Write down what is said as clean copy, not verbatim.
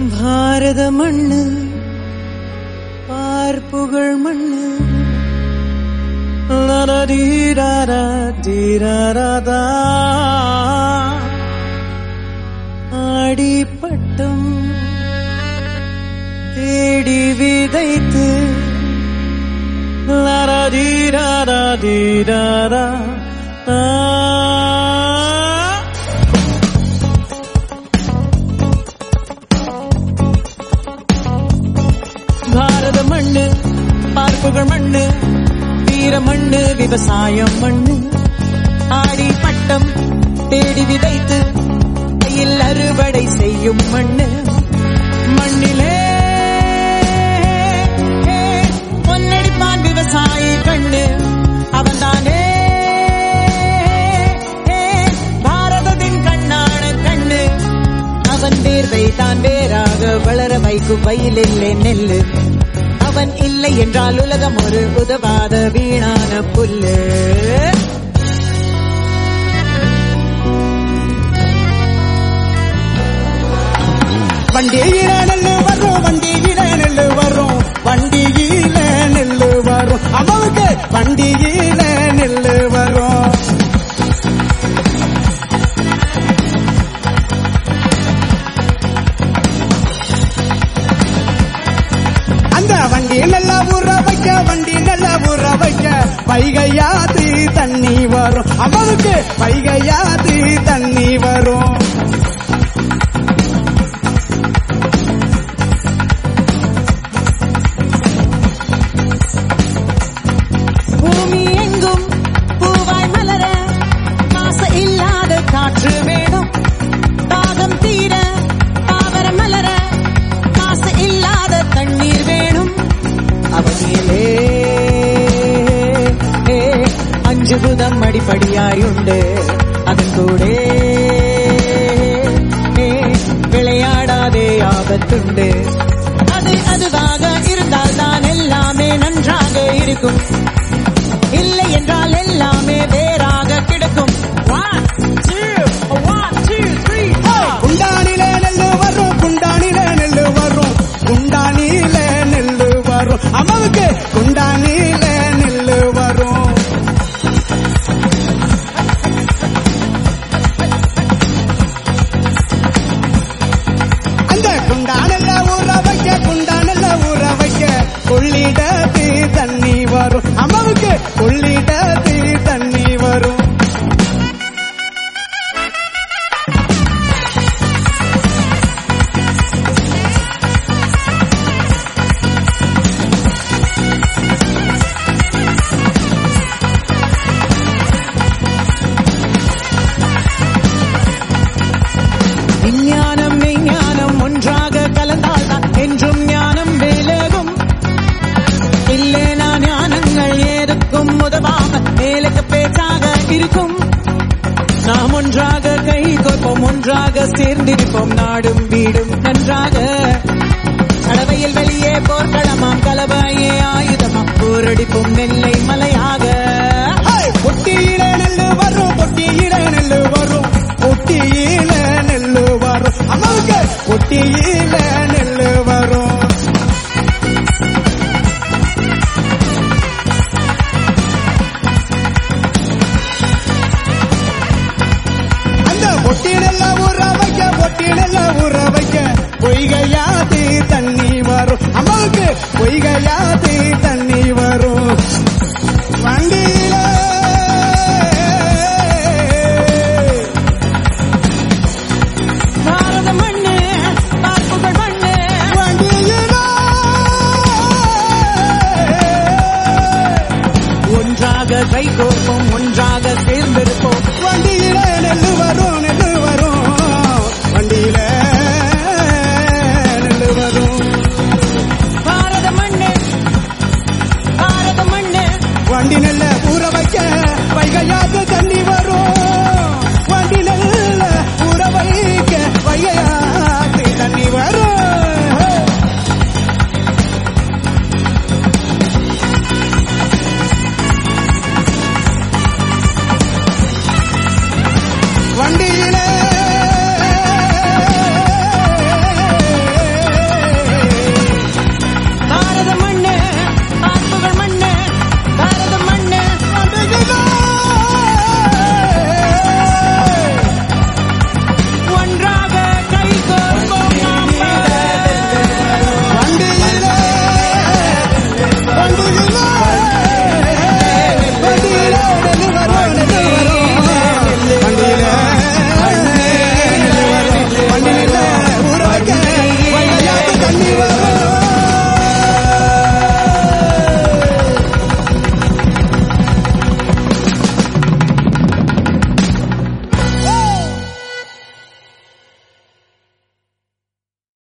பாரத மண்ணு பார்ப்புகழ் மண்ணு லரதீரரா தீரரதா ஆடிப்பட்டம் தேடி விதைத்து லரதீரரா தீரரா பாரத மண்ணு பார்ப்புகள் மண்ணு வீர மண்ணு விவசாயம் மண்ணு ஆடி பட்டம் தேடி விதைத்து கையில் அறுவடை செய்யும் மண்ணு மண்ணிலே பொன்னடிப்பான் விவசாயி கண்ணு அவன்தானே பாரதத்தின் கண்ணான கண்ணு அவன் வேர்வை தான் வேறாக வளர வைக்கும் வயலில்லை நெல்லு அவன் இல்லை என்றால் உலகம் ஒரு உதவாத வீணான புல்லு வண்டியில நெல்லு வரும் வண்டியில நெல்லு வரும் வண்டியில நெல்லு வரும் அம்மாவுக்கு வண்டியில நெல்லு வரும் அந்த வண்டி நல்லா ஊற வைக்க வண்டி நல்லா ஊற வைக்க வைகையாது தண்ணி வரும் அம்மாவுக்கு வைகையாது தண்ணி வரும் பூமி எங்கும் பூவாய் மலர மாசு இல்லாத காற்று வேணும் தாகம் தீர தாவர மலர மாசு இல்லாத தண்ணீர் வேணும் அவசியமே அஞ்சு புதம் அடிப்படியாயுண்டு அதன் கூட விளையாடாதே ஆபத்துண்டு அது அதுவாக இருந்தால் தான் எல்லாமே நன்றாக இருக்கும் இல்லை என்றால் எல்லாமே வேறாக கிடக்கும் குண்டானில நெல்லு வரும் குண்டானில நெல்லு வரும் குண்டானில நெல்லு வரும் அம்மாவுக்கு குண்டானில நெல்லு வரும் அந்த குண்டானல்ல ஊற வைக்க குண்டானல்ல ஊற வைக்க கொள்ளிடத்து தண்ணி வரும் அம்மாவுக்கு கொள்ளிடத்து தண்ணி வரும் விஞ்ஞானம் மெய்ஞானம் ஒன்றாக கலந்தால்தான் என்றும் ஞானம் விலகும் இல்லேனா ஞானங்கள் ஏதுக்கும் உதவாம மேலுக்கு பேச்சாக இருக்கும் நாம் ஒன்றாக கை கோர்ப்போம் ஒன்றாக சேர்ந்திருப்போம் நாடும் வீடும் நன்றாக கடவையில் வெளியே போர்க்களமாம் கலவையே ஆயுதமாம் போரடிப்போம் நெல்லை மலையாக பொட்டியில நெல்லு வரும் பொட்டியில நெல்லு வரும் பொட்டியில நெல்லு வரும் அம்மாவுக்கு பொட்டியில நெல்லு வரும் அந்த பொட்டியில ஊற வைக்க பொட்டியில ஊற வைக்க பொய்கையாது தண்ணி வரும் அம்மாவுக்கு பொய்கையாது தண்ணி வரும் வண்டியில பாரத மண்ணு பார்ப்புகள் மண்ணு வண்டியில ஒன்றாக கை கோர்த்து